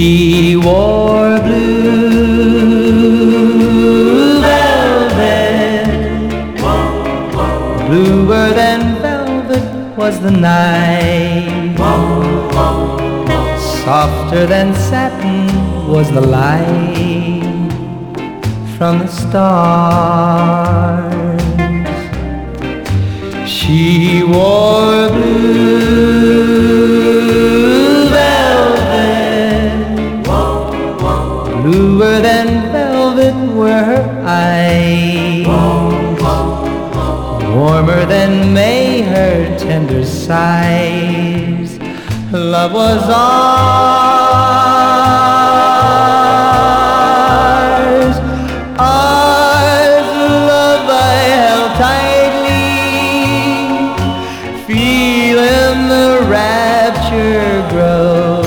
She wore blue velvet, bluer than velvet was the night, softer than satin was the light from the stars. She wore blue velvet, bluer than velvet were her eyes, warmer than May her tender sighs. Love was ours, ours, love I held tightly, feeling the rapture grow,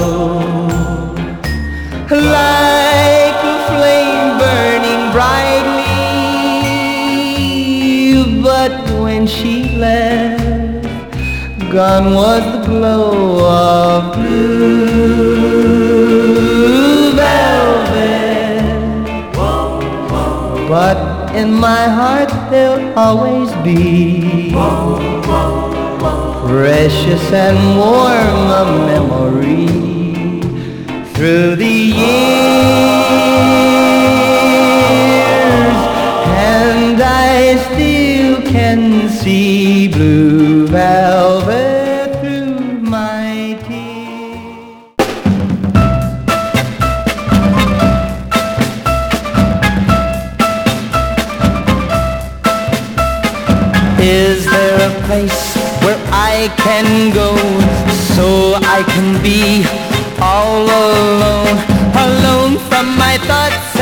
like a flame burning brightly. But when she left, gone was the glow of blue velvet. But in my heart there'll always be precious and warm a memory through the years, and I still can see blue velvet through my tears. Is there a place where I can go so I can be all alone, alone from my thoughts